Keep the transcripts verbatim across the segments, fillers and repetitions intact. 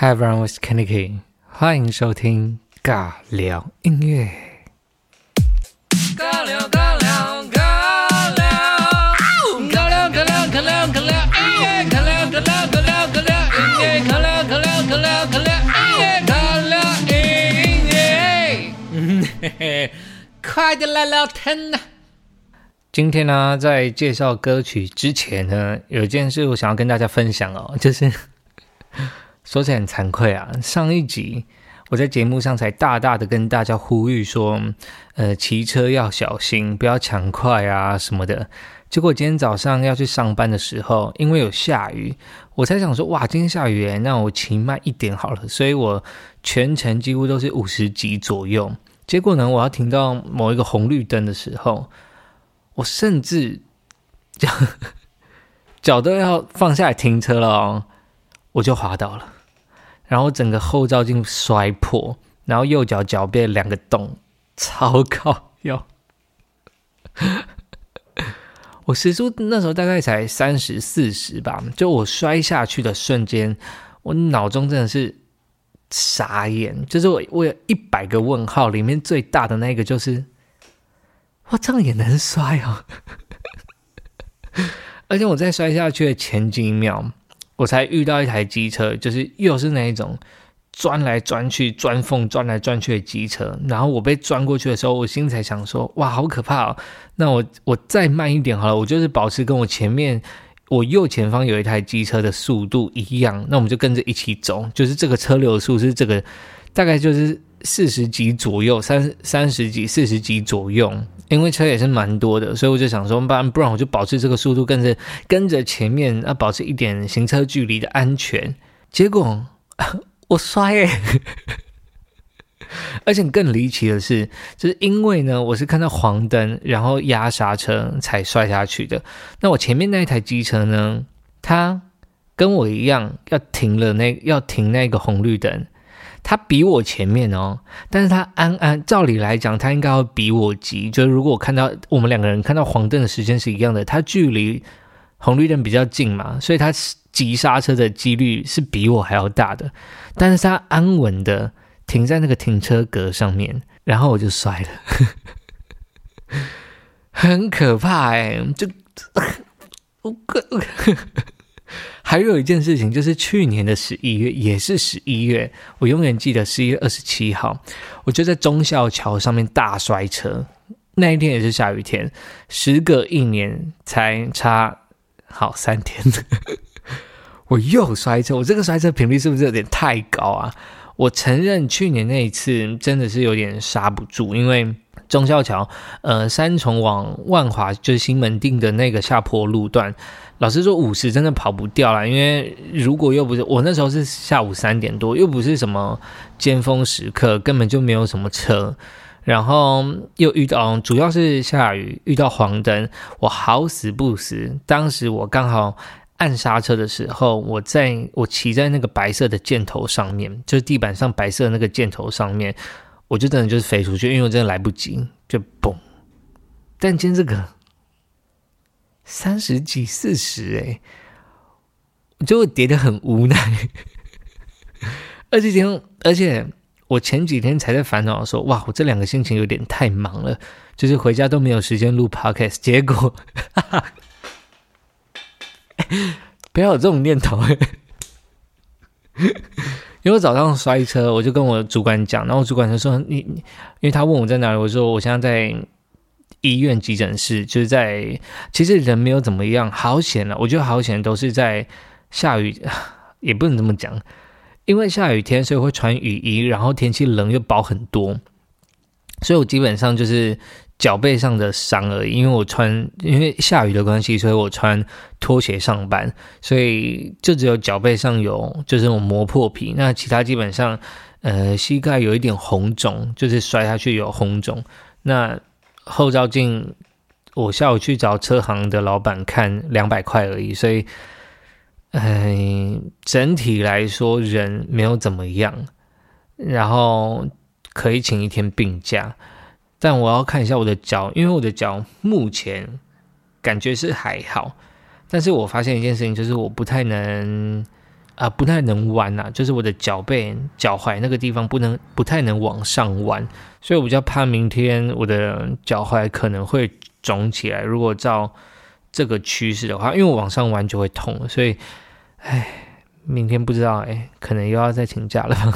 Hi everyone,我是 Kennedy， 欢迎收听尬聊音乐。尬聊尬聊尬聊，尬聊尬聊尬聊尬聊音乐，尬聊尬聊尬聊尬聊音乐，尬聊尬聊尬聊尬聊音乐，尬聊音乐。嗯嘿嘿，快点来聊天呐！今天呢，在介绍歌曲之前呢，有一件事我想要跟大家分享哦，就是说起来很惭愧啊，上一集我在节目上才大大的跟大家呼吁说，呃，骑车要小心，不要抢快啊什么的。结果今天早上要去上班的时候，因为有下雨，我才想说，哇，今天下雨耶，那我骑慢一点好了。所以我全程几乎都是五十几左右。结果呢，我要停到某一个红绿灯的时候，我甚至脚脚都要放下来停车了哦，我就滑倒了。然后整个后照镜摔破，然后右脚脚背两个洞，超靠腰。我时速那时候大概才三十四十吧，就我摔下去的瞬间，我脑中真的是傻眼，就是我我有一百个问号，里面最大的那个就是，哇，这样也能摔哦！而且我在摔下去的前几秒，我才遇到一台机车，就是又是那一种钻来钻去、钻缝钻来钻去的机车。然后我被钻过去的时候，我心里才想说：哇，好可怕哦！那我我再慢一点好了，我就是保持跟我前面我右前方有一台机车的速度一样，那我们就跟着一起走。就是这个车流速是这个，大概就是四十几左右，三三十几、四十几左右。因为车也是蛮多的，所以我就想说，不然不然我就保持这个速度，跟着跟着前面，要保持一点行车距离的安全。结果我摔耶！而且更离奇的是，就是因为呢，我是看到黄灯，然后压刹车才摔下去的。那我前面那一台机车呢，它跟我一样要停了那要停那个红绿灯。他比我前面哦，但是他安安照理来讲，他应该要比我急。就是如果我看到我们两个人看到黄灯的时间是一样的，他距离红绿灯比较近嘛，所以他急刹车的几率是比我还要大的。但是他安稳的停在那个停车格上面，然后我就摔了，很可怕哎、欸！就我还有一件事情，就是去年的十一月，也是十一月，我永远记得十一月二十七号，我就在忠孝桥上面大摔车。那一天也是下雨天，时隔一年才差好三天，我又摔车。我这个摔车频率是不是有点太高啊？我承认去年那一次真的是有点刹不住，因为忠孝桥，呃，三重往万华就是西门町的那个下坡路段，老实说五十真的跑不掉啦，因为如果又不是我那时候是下午三点多，又不是什么尖峰时刻，根本就没有什么车，然后又遇到主要是下雨，遇到黄灯，我好死不死，当时我刚好按刹车的时候，我在我骑在那个白色的箭头上面，就是地板上白色的那个箭头上面，我就真的就是飞出去，因为我真的来不及，就嘣。但今天这个三十几、四十，哎，我就跌得很无奈。而且天，而且我前几天才在烦恼说，哇，我这两个心情有点太忙了，就是回家都没有时间录 podcast。结果，哈哈。不要有这种念头。因为我早上摔车，我就跟我主管讲，然后我主管就说你，因为他问我在哪里，我说我现在在医院急诊室，就是在其实人没有怎么样，好险了，我觉得好险都是在下雨，也不能这么讲，因为下雨天所以会穿雨衣，然后天气冷又薄很多，所以我基本上就是脚背上的伤而已，因为我穿因为下雨的关系，所以我穿拖鞋上班，所以就只有脚背上有就是我磨破皮，那其他基本上呃膝盖有一点红肿，就是摔下去有红肿。那后照镜我下午去找车行的老板看两百块而已，所以呃整体来说人没有怎么样，然后可以请一天病假。但我要看一下我的脚，因为我的脚目前感觉是还好，但是我发现一件事情，就是我不太能啊、呃、不太能弯啊，就是我的脚背、脚踝那个地方不能不太能往上弯，所以我比较怕明天我的脚踝可能会肿起来。如果照这个趋势的话，因为我往上弯就会痛，所以，哎，明天不知道哎，可能又要再请假了。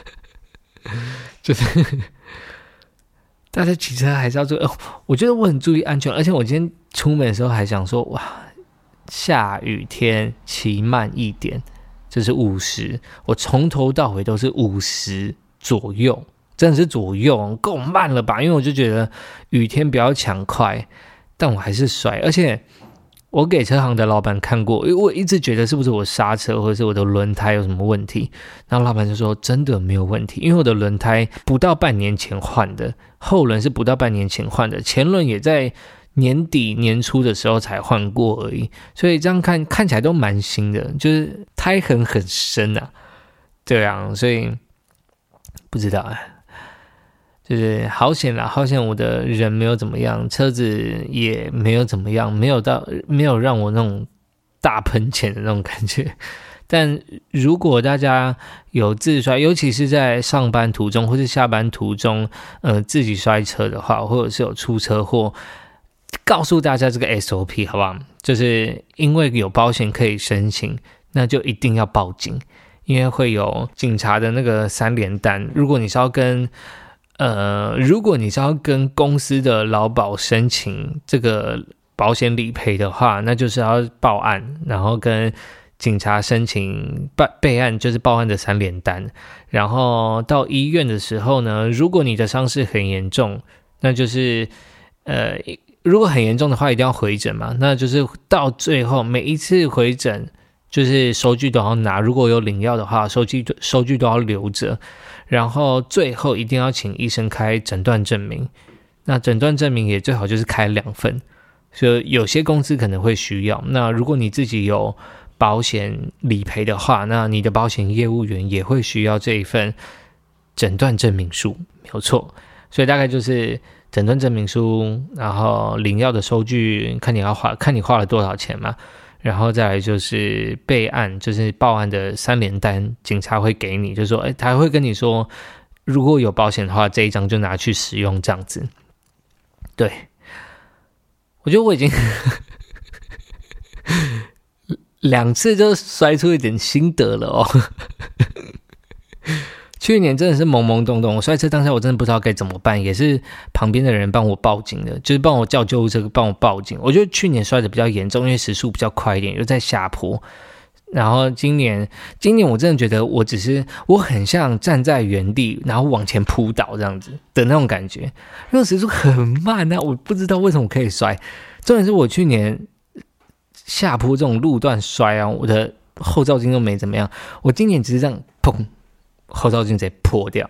就是大家骑车还是要注意、哦，我觉得我很注意安全，而且我今天出门的时候还想说，哇，下雨天骑慢一点，这是五十，我从头到尾都是五十左右，真的是左右，够慢了吧？因为我就觉得雨天不要抢快，但我还是甩，而且我给车行的老板看过，因为我一直觉得是不是我刹车或者是我的轮胎有什么问题，然后老板就说真的没有问题，因为我的轮胎不到半年前换的，后轮是不到半年前换的，前轮也在年底年初的时候才换过而已，所以这样看看起来都蛮新的，就是胎痕很深啊，对啊，所以不知道啊。就是好险啦，好险我的人没有怎么样，车子也没有怎么样，没有到没有让我那种大喷钱的那种感觉。但如果大家有自摔，尤其是在上班途中或是下班途中，呃，自己摔车的话，或者是有出车祸，告诉大家这个 S O P 好不好？就是因为有保险可以申请，那就一定要报警，因为会有警察的那个三联单。如果你是要跟呃，如果你是要跟公司的劳保申请这个保险理赔的话，那就是要报案，然后跟警察申请备案，就是报案的三联单。然后到医院的时候呢，如果你的伤势很严重，那就是呃，如果很严重的话，一定要回诊嘛。那就是到最后每一次回诊，就是收据都要拿，如果有领药的话，收据收据都要留着。然后最后一定要请医生开诊断证明，那诊断证明也最好就是开两份，所以有些公司可能会需要。那如果你自己有保险理赔的话，那你的保险业务员也会需要这一份诊断证明书，没有错。所以大概就是诊断证明书，然后领药的收据，看你要花，看你花了多少钱嘛。然后再来就是备案，就是报案的三联单，警察会给你，就说，哎，他会跟你说，如果有保险的话，这一张就拿去使用，这样子。对，我觉得我已经两次就摔出一点心得了哦。去年真的是懵懵懂懂，我摔车当下我真的不知道该怎么办，也是旁边的人帮我报警的，就是帮我叫救护车，帮我报警。我觉得去年摔得比较严重，因为时速比较快一点，又在下坡。然后今年，今年我真的觉得我只是我很像站在原地，然后往前扑倒这样子的那种感觉，因为时速很慢啊，我不知道为什么可以摔。重点是我去年下坡这种路段摔啊，我的后照镜都没怎么样，我今年只是这样砰。后照镜直接破掉，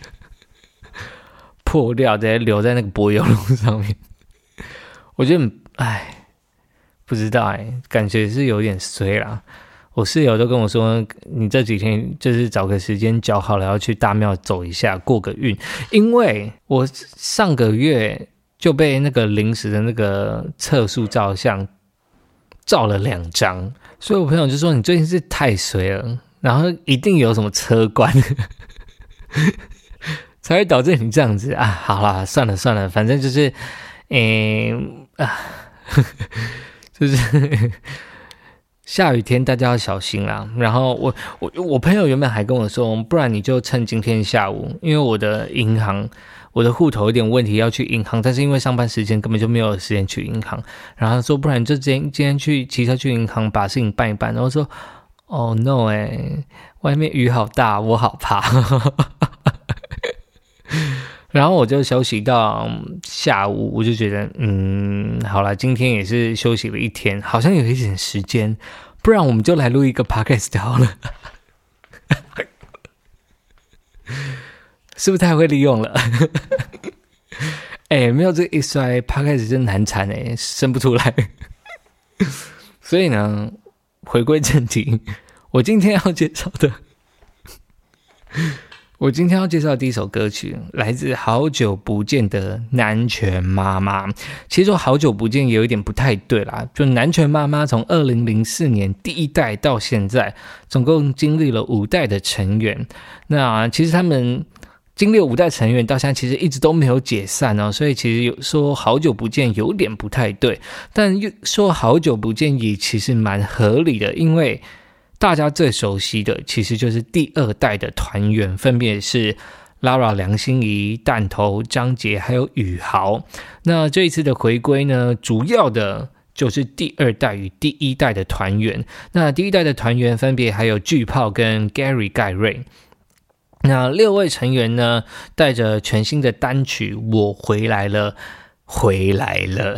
破掉，直接留在那个柏油路上面。我觉得，哎，不知道哎，感觉是有点衰啦。我室友都跟我说，你这几天就是找个时间脚好了，要去大庙走一下，过个运。因为我上个月就被那个临时的那个测速照相照了两张，所以我朋友就说你最近是太衰了。然后一定有什么车关才会导致你这样子啊！好啦，算了算了，反正就是，诶啊，就是下雨天大家要小心啦。然后我我我朋友原本还跟我说，不然你就趁今天下午，因为我的银行我的户头有点问题要去银行，但是因为上班时间根本就没有时间去银行。然后他说，不然就今天今天去骑车去银行把事情办一办。然后说。Oh no 欸，外面雨好大，我好怕。然后我就休息到下午，我就觉得，嗯，好啦，今天也是休息了一天，好像有一点时间，不然我们就来录一个 podcast 好了。是不是太会利用了？哎，没有这一摔 podcast 真难产哎，生不出来。所以呢。回归正题，我今天要介绍的我今天要介绍的第一首歌曲来自好久不见的南拳妈妈。其实说好久不见也有一点不太对啦，就南拳妈妈从二零零四年第一代到现在总共经历了五代的成员。那其实他们经历了五代成员到现在其实一直都没有解散哦，所以其实有说好久不见有点不太对，但又说好久不见也其实蛮合理的，因为大家最熟悉的其实就是第二代的团员，分别是 Lara 梁心颐、弹头张杰还有宇豪。那这一次的回归呢，主要的就是第二代与第一代的团员。那第一代的团员分别还有巨炮跟 Gary 盖瑞。那六位成员呢，带着全新的单曲《我回来了》回来了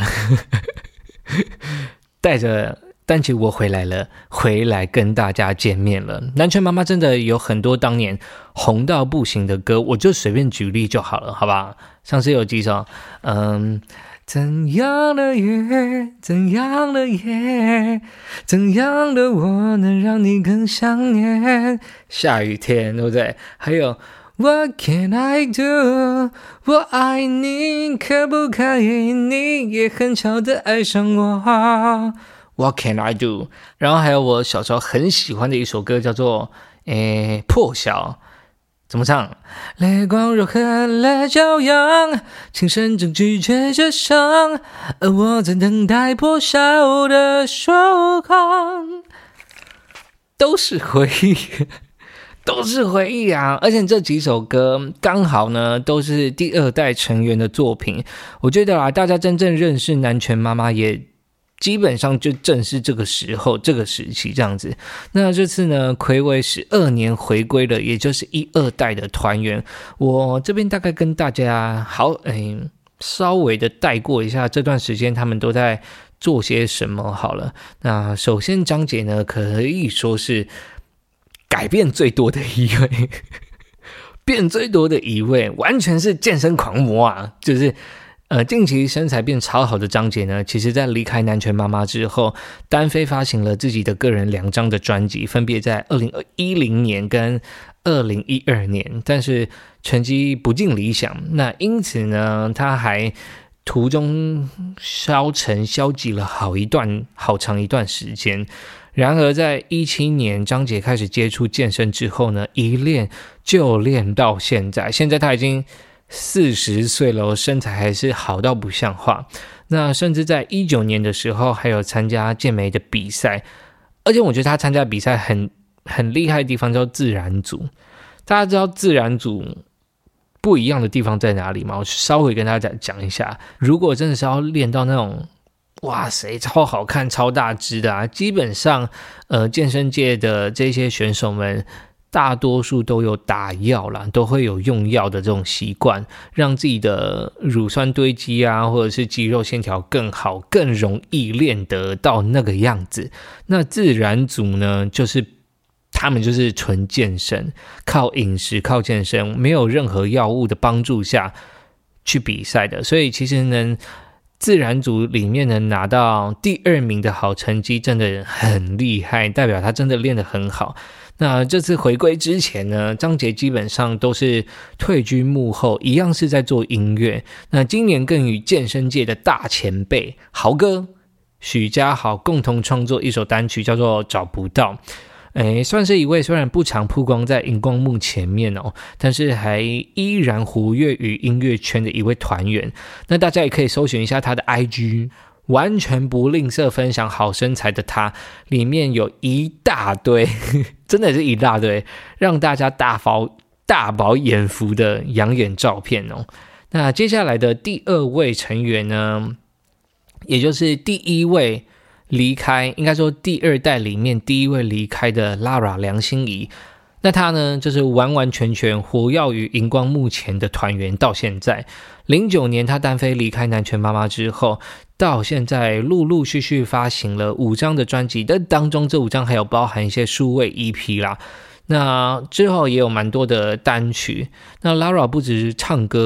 带着单曲我回来了，回来跟大家见面了。南拳妈妈真的有很多当年红到不行的歌，我就随便举例就好了，好吧？像是有几首，嗯，怎样的月，怎样的夜，怎样的我能让你更想念？下雨天，对不对？还有 What can I do？ 我爱你，可不可以你也很巧的爱上我？What can I do？ 然后还有我小时候很喜欢的一首歌叫做诶破晓，怎么唱？泪光柔和了骄阳，情深正拒绝着伤，而我在等待破晓的曙光。都是回忆都是回忆啊！而且这几首歌刚好呢都是第二代成员的作品，我觉得啊，大家真正认识南拳妈妈也基本上就正是这个时候这个时期这样子。那这次呢睽违十二年回归了，也就是一二代的团员。我这边大概跟大家好诶稍微的带过一下这段时间他们都在做些什么好了。那首先张杰呢可以说是改变最多的一位变最多的一位，完全是健身狂魔啊！就是呃，近期身材变超好的张杰呢，其实在离开南拳妈妈之后，单飞发行了自己的个人两张的专辑，分别在二零一零年跟二零一二年，但是成绩不尽理想。那因此呢，他还途中消沉消极了好一段好长一段时间。然而在一七年张杰开始接触健身之后呢，一练就练到现在，现在他已经四十岁了，身材还是好到不像话。那甚至在一九年的时候还有参加健美的比赛，而且我觉得他参加比赛很很厉害的地方叫自然组。大家知道自然组不一样的地方在哪里吗？我稍微跟大家讲一下。如果真的是要练到那种哇塞超好看超大只的啊，基本上呃健身界的这些选手们大多数都有打药啦，都会有用药的这种习惯，让自己的乳酸堆积啊，或者是肌肉线条更好，更容易练得到那个样子。那自然组呢，就是他们就是纯健身，靠饮食靠健身，没有任何药物的帮助下去比赛的，所以其实能自然组里面能拿到第二名的好成绩真的很厉害，代表他真的练得很好。那这次回归之前呢，张杰基本上都是退居幕后，一样是在做音乐。那今年更与健身界的大前辈豪哥许家豪共同创作一首单曲，叫做找不到。诶，算是一位虽然不常曝光在荧光幕前面哦，但是还依然活跃于音乐圈的一位团员。那大家也可以搜寻一下他的 I G， 完全不吝啬分享好身材的他，里面有一大堆真的是一大堆让大家大饱大饱眼福的养眼照片哦。那接下来的第二位成员呢，也就是第一位离开，应该说第二代里面第一位离开的 Lara 梁心颐。那他呢就是完完全全活跃于荧光幕前的团员到现在。零九年他单飞离开南拳妈妈之后，到现在陆陆续续发行了五张的专辑，但当中这五张还有包含一些数位 E P 啦。那之后也有蛮多的单曲。那 Lara 不只是唱歌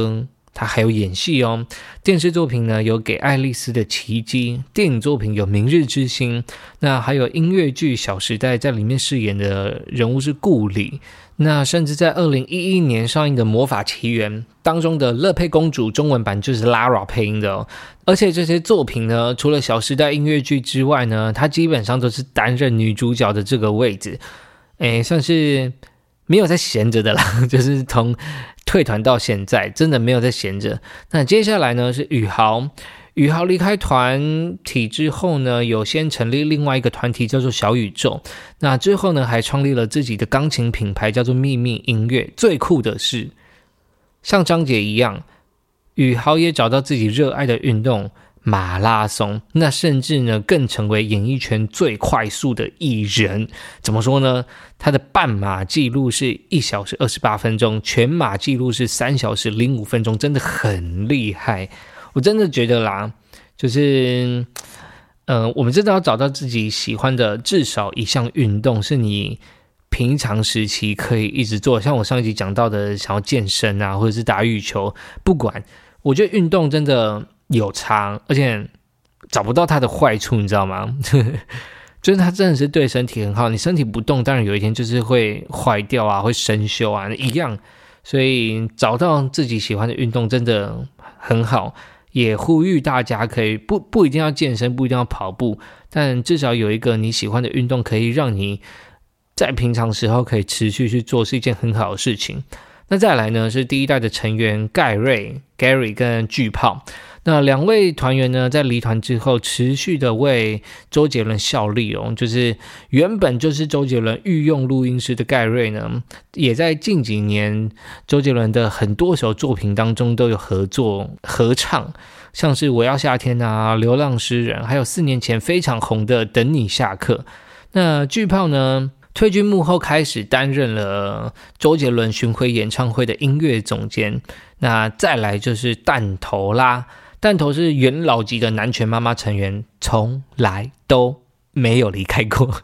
他还有演戏哦，电视作品呢有《给爱丽丝的奇迹》，电影作品有《明日之星》，那还有音乐剧《小时代》在里面饰演的人物是顾里，那甚至在二零一一年上映的《魔法奇缘》当中的乐佩公主中文版就是 Lara 配音的哦。而且这些作品呢，除了《小时代》音乐剧之外呢，她基本上都是担任女主角的这个位置，诶，算是没有在闲着的啦，就是从退团到现在真的没有在闲着。那接下来呢是宇豪，宇豪离开团体之后呢，有先成立另外一个团体叫做小宇宙，那之后呢还创立了自己的钢琴品牌叫做秘密音乐。最酷的是像张杰一样，宇豪也找到自己热爱的运动马拉松，那甚至呢更成为演艺圈最快速的艺人。怎么说呢？他的半马记录是一小时二十八分钟，全马记录是三小时零五分钟，真的很厉害。我真的觉得啦，就是呃，我们真的要找到自己喜欢的至少一项运动，是你平常时期可以一直做。像我上一集讲到的，想要健身啊，或者是打羽球，不管，我觉得运动真的有差，而且找不到它的坏处，你知道吗？就是它真的是对身体很好，你身体不动，当然有一天就是会坏掉啊，会生锈啊，一样。所以找到自己喜欢的运动真的很好，也呼吁大家可以不不一定要健身，不一定要跑步，但至少有一个你喜欢的运动，可以让你在平常时候可以持续去做，是一件很好的事情。那再来呢，是第一代的成员盖瑞 Gary 跟巨炮。那两位团员呢，在离团之后持续的为周杰伦效力哦，就是原本就是周杰伦御用录音师的盖瑞呢，也在近几年周杰伦的很多首作品当中都有合作合唱，像是我要夏天啊、流浪诗人，还有四年前非常红的等你下课。那巨炮呢，退居幕后，开始担任了周杰伦巡回演唱会的音乐总监。那再来就是弹头啦，弹头是元老级的南拳妈妈成员，从来都没有离开过。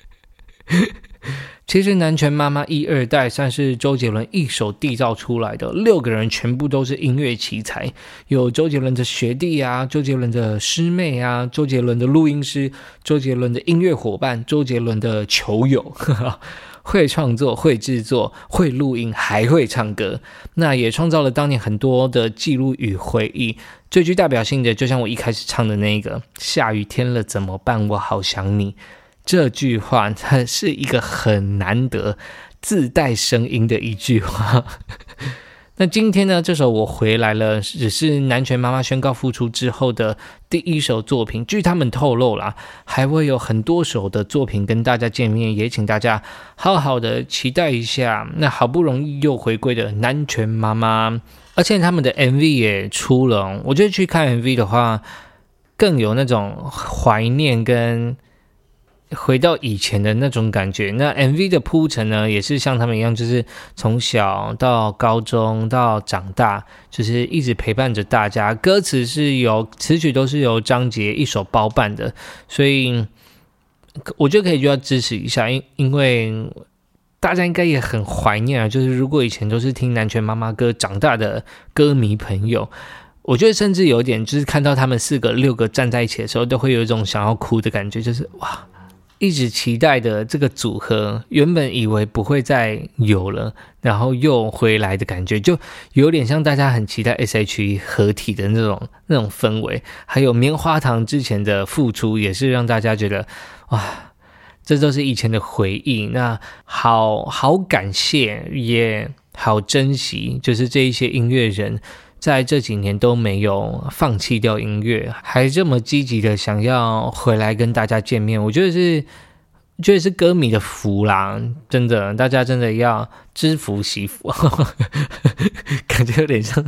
其实南拳妈妈一二代算是周杰伦一手缔造出来的，六个人全部都是音乐奇才，有周杰伦的学弟啊，周杰伦的师妹啊，周杰伦的录音师，周杰伦的音乐伙伴，周杰伦的球友，会创作，会制作，会录音，还会唱歌。那也创造了当年很多的记录与回忆。最具代表性的，就像我一开始唱的那个下雨天了怎么办，我好想你，这句话它是一个很难得自带声音的一句话。那今天呢，这首我回来了只是南拳妈妈宣告复出之后的第一首作品，据他们透露啦，还会有很多首的作品跟大家见面，也请大家好好的期待一下。那好不容易又回归的南拳妈妈，而且他们的 M V 也出了，我觉得去看 M V 的话更有那种怀念跟回到以前的那种感觉。那 M V 的铺陈呢，也是像他们一样，就是从小到高中到长大，就是一直陪伴着大家。歌词是由词曲都是由张杰一手包办的，所以我觉得可以就要支持一下，因因为大家应该也很怀念啊，就是如果以前都是听南拳妈妈歌长大的歌迷朋友，我觉得甚至有点就是看到他们四个六个站在一起的时候，都会有一种想要哭的感觉，就是哇，一直期待的这个组合，原本以为不会再有了，然后又回来的感觉，就有点像大家很期待 S H E 合体的那种那种氛围。还有棉花糖之前的复出，也是让大家觉得哇，这都是以前的回忆。那好好感谢，也好珍惜，就是这一些音乐人在这几年都没有放弃掉音乐，还这么积极的想要回来跟大家见面，我觉得是觉得是歌迷的福啦，真的，大家真的要知福惜福。感觉有点像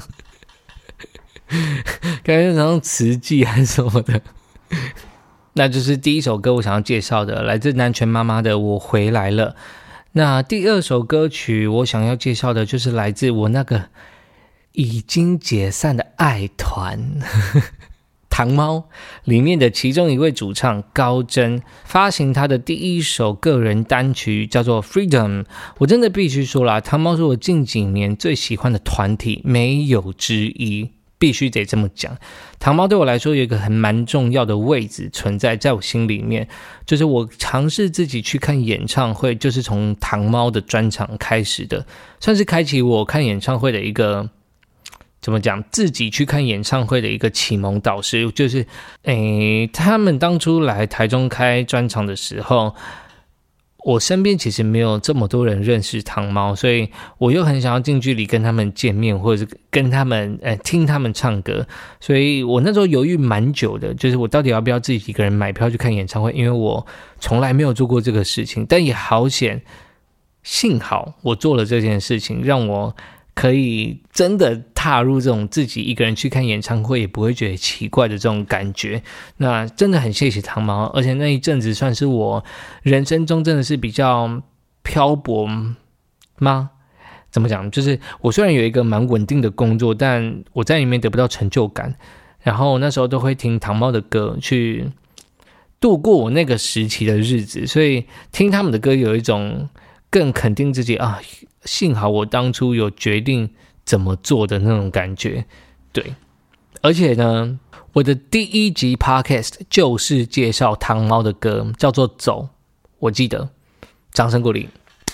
感觉有点像慈济还是什么的。那就是第一首歌我想要介绍的，来自南拳妈妈的《我回来了》。那第二首歌曲我想要介绍的就是来自我那个已经解散的爱团糖猫里面的其中一位主唱高真发行他的第一首个人单曲叫做 Freedom。 我真的必须说啦，糖猫是我近几年最喜欢的团体，没有之一，必须得这么讲。糖猫对我来说有一个很蛮重要的位置存在在我心里面，就是我尝试自己去看演唱会，就是从糖猫的专场开始的，算是开启我看演唱会的一个怎么讲，自己去看演唱会的一个启蒙导师。就是诶，他们当初来台中开专场的时候，我身边其实没有这么多人认识糖猫，所以我又很想要近距离跟他们见面，或者是跟他们呃听他们唱歌，所以我那时候犹豫蛮久的，就是我到底要不要自己一个人买票去看演唱会，因为我从来没有做过这个事情。但也好险，幸好我做了这件事情，让我可以真的踏入这种自己一个人去看演唱会也不会觉得奇怪的这种感觉。那真的很谢谢糖猫，而且那一阵子算是我人生中真的是比较漂泊吗？怎么讲，就是我虽然有一个蛮稳定的工作，但我在里面得不到成就感，然后那时候都会听糖猫的歌去度过我那个时期的日子，所以听他们的歌有一种更肯定自己啊，幸好我当初有决定怎么做的那种感觉。对，而且呢，我的第一集 podcast 就是介绍糖猫的歌，叫做走，我记得，掌声鼓励。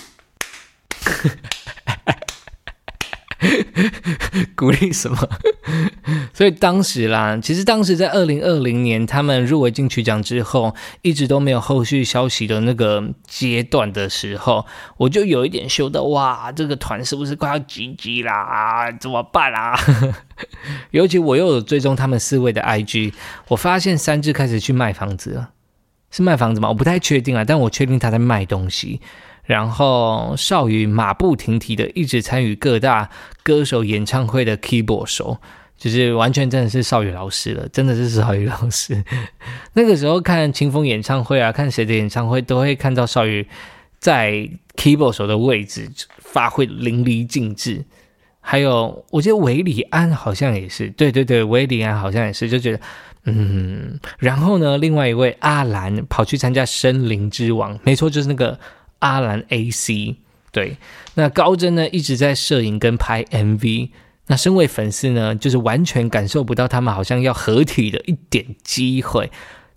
鼓励什么？所以当时啦，其实当时在二零二零年他们入围金曲奖之后，一直都没有后续消息的那个阶段的时候，我就有一点嗅到，哇，这个团是不是快要 G G 啦？怎么办啦？尤其我又有追踪他们四位的 I G， 我发现三只开始去卖房子了。是卖房子吗？我不太确定啊，但我确定他在卖东西。然后少宇马不停蹄的一直参与各大歌手演唱会的 keyboard 手，就是完全真的是少宇老师了，真的是少宇老师。那个时候看清风演唱会啊，看谁的演唱会都会看到少宇在 keyboard 手的位置发挥淋漓尽致。还有我觉得韦礼安好像也是，对对对，韦礼安好像也是，就觉得嗯。然后呢，另外一位阿兰跑去参加森林之王，没错，就是那个阿兰 A C。 对，那高真呢一直在摄影跟拍 M V， 那身为粉丝呢，就是完全感受不到他们好像要合体的一点机会。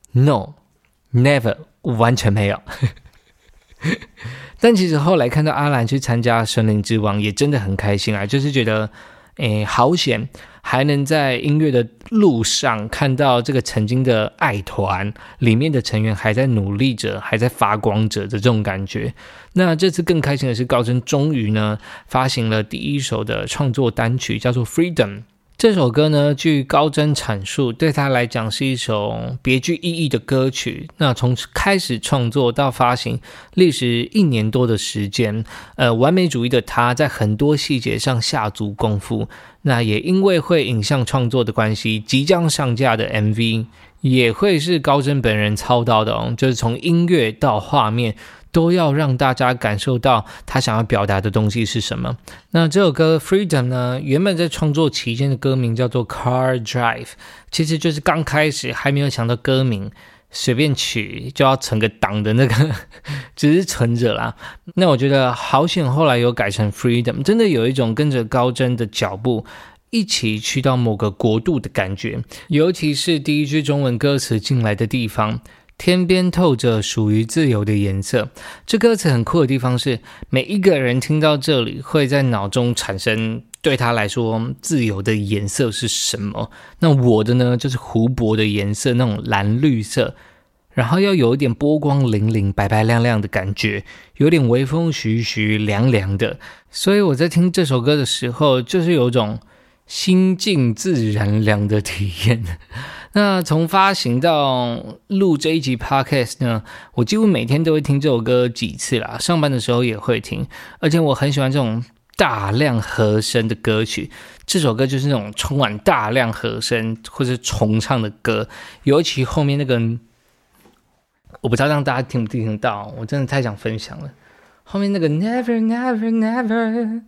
No Never， 完全没有。但其实后来看到阿兰去参加森林之王也真的很开心啊，就是觉得诶，好险还能在音乐的路上看到这个曾经的爱团里面的成员还在努力着，还在发光着的这种感觉。那这次更开心的是，高真终于呢发行了第一首的创作单曲，叫做 Freedom。这首歌呢，据高真阐述，对他来讲是一首别具意义的歌曲。那从开始创作到发行，历时一年多的时间。呃，完美主义的他在很多细节上下足功夫。那也因为会影像创作的关系，即将上架的 M V 也会是高真本人操刀的哦，就是从音乐到画面，都要让大家感受到他想要表达的东西是什么。那这首歌 Freedom 呢，原本在创作期间的歌名叫做 Car Drive， 其实就是刚开始还没有想到歌名，随便取就要存个档的那个只是存着啦。那我觉得好险后来有改成 Freedom， 真的有一种跟着高真的脚步一起去到某个国度的感觉。尤其是第一句中文歌词进来的地方，天边透着属于自由的颜色。这歌词很酷的地方是，每一个人听到这里会在脑中产生对他来说自由的颜色是什么。那我的呢，就是湖泊的颜色，那种蓝绿色，然后要有一点波光粼粼白白亮亮的感觉，有点微风徐徐凉凉的。所以我在听这首歌的时候，就是有种心静自然凉的体验。那从发行到录这一集 podcast 呢，我几乎每天都会听这首歌几次啦，上班的时候也会听，而且我很喜欢这种大量和声的歌曲。这首歌就是那种充满大量和声或是重唱的歌，尤其后面那个，我不知道让大家听不听得到，我真的太想分享了。后面那个 Never Never Never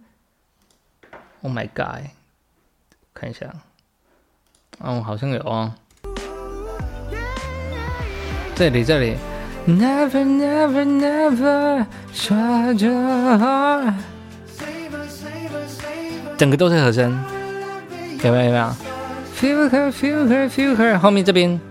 Oh my God， 看一下哦，好像有哦。 这里这里 Never never never 刷着整个都是和声，有没有有没有 Feel her feel her feel her 后面这边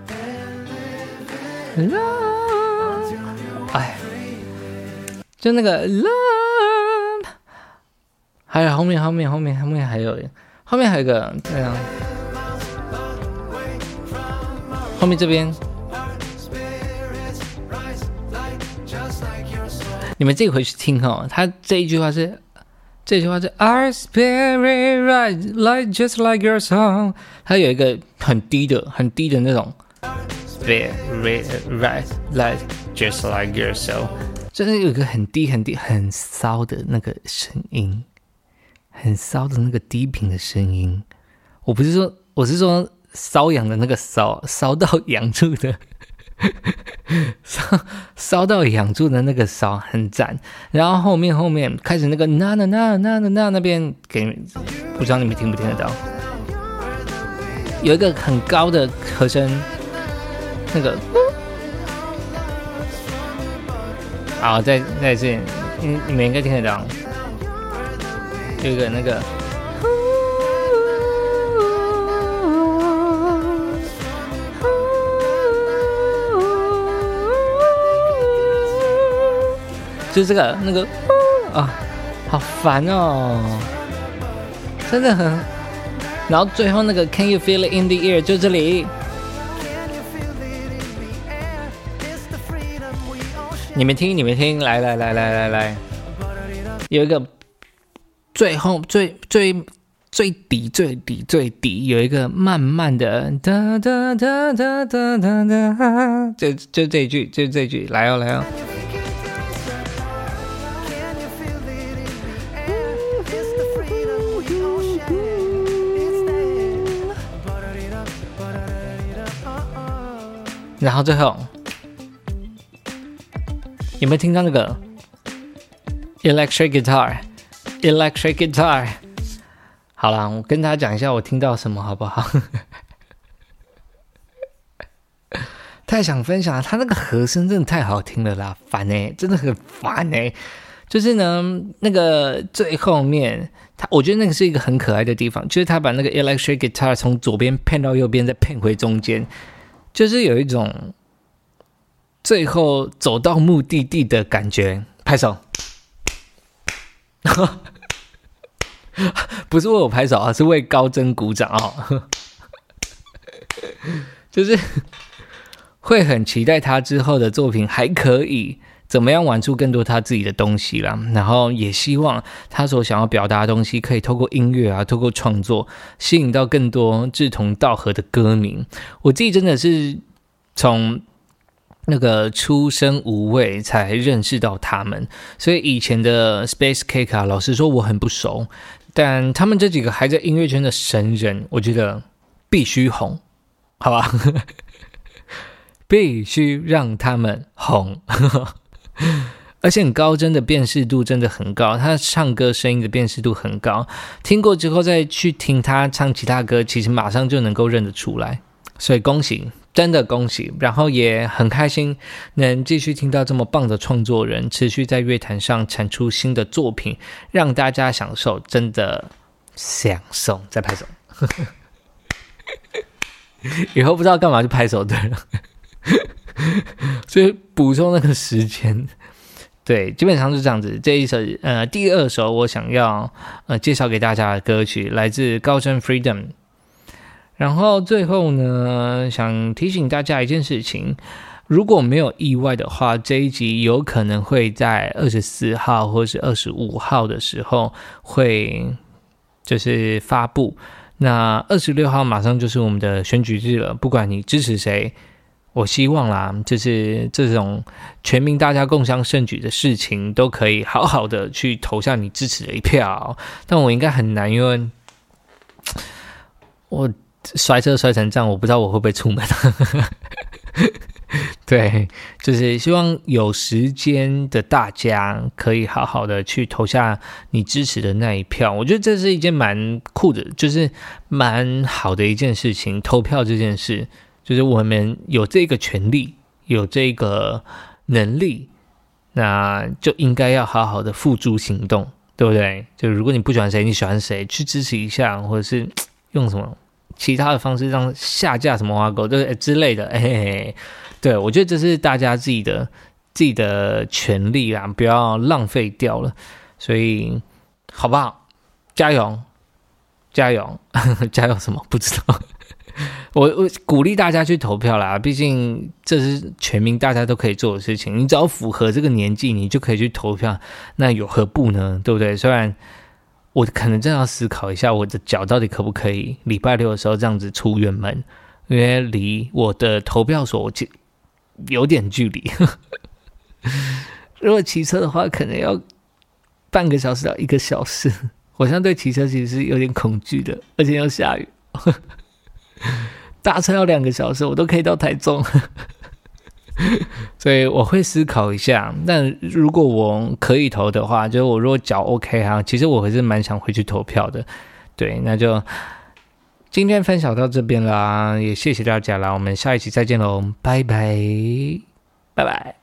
Love 哎，就那个 Love 还有后面后面后面后面还有后面还有一个那样，后面这边你们自己回去听哦，他这一句话是这句话是 Our spirit rise like just like your song， 它有一个很低的很低的那种 Spirit rise like just like your song， 就是有一个很低很低很骚的那个声音，很骚的那个低频的声音。我不是说我是说瘙痒的那个瘙，烧到痒住的烧烧到痒住的那个烧很赞，然后后面后面开始那个那那那那那那那边给不知道你们听不听得到，有一个很高的和声，那个好再再一次，你你们应该听得到，有一个那个。就是这个那个啊，好烦哦，真的很。然后最后那个 Can you feel it in the air 就这里，你们听，你们听，来来来来来来，有一个最后最最最底最底最底有一个慢慢的哒哒哒哒哒哒哒，就就这一句，就这一句，来哦来哦。然后最后有没有听到那个 electric guitar electric guitar 好啦，我跟大家讲一下我听到什么好不好太想分享了，他那个和声真的太好听了啦，烦欸，真的很烦欸。就是呢那个最后面他我觉得那个是一个很可爱的地方，就是他把那个 electric guitar 从左边骗到右边再骗回中间，就是有一种最后走到目的地的感觉，拍手不是为我拍手啊，是为高真鼓掌哦就是会很期待他之后的作品还可以怎么样玩出更多他自己的东西啦，然后也希望他所想要表达的东西可以透过音乐啊，透过创作吸引到更多志同道合的歌迷。我自己真的是从那个出生无畏才认识到他们，所以以前的 Space Cake 啊，老实说我很不熟，但他们这几个还在音乐圈的神人，我觉得必须红，好吧必须让他们红而且很高真的辨识度真的很高，他唱歌声音的辨识度很高，听过之后再去听他唱其他歌，其实马上就能够认得出来，所以恭喜，真的恭喜，然后也很开心能继续听到这么棒的创作人持续在乐坛上产出新的作品，让大家享受，真的享受，再拍手以后不知道干嘛就拍手对了所以补充那个时间，对，基本上是这样子。这一首呃第二首我想要呃介绍给大家的歌曲来自高真 Freedom。然后最后呢，想提醒大家一件事情，如果没有意外的话，这一集有可能会在二十四号或是二十五号的时候会就是发布。那二十六号马上就是我们的选举日了，不管你支持谁，我希望啦，就是这种全民大家共襄盛举的事情，都可以好好的去投下你支持的一票。但我应该很难，因为我摔车摔成这样，我不知道我会不会出门对，就是希望有时间的大家可以好好的去投下你支持的那一票。我觉得这是一件蛮酷的，就是蛮好的一件事情。投票这件事，就是我们有这个权利， 有这个能力，那就应该要好好的付诸行动，对不对？就如果你不喜欢谁，你喜欢谁，去支持一下，或者是用什么其他的方式让下架什么挖狗对之类的，嘿嘿嘿，对，我觉得这是大家自己的自己的权利啦，不要浪费掉了。所以好不好？加油，加油，加油什么？不知道。我我鼓励大家去投票啦，毕竟这是全民大家都可以做的事情。你只要符合这个年纪，你就可以去投票，那有何不呢？对不对？虽然我可能真的要思考一下，我的脚到底可不可以礼拜六的时候这样子出远门，因为离我的投票所有点距离。如果骑车的话，可能要半个小时到一个小时。我现在对骑车其实是有点恐惧的，而且要下雨。搭车要两个小时，我都可以到台中。所以我会思考一下。但如果我可以投的话，就是我如果脚 OK 哈，其实我还是蛮想回去投票的。对，那就今天分享到这边啦，也谢谢大家啦，我们下一期再见喽，拜拜，拜拜。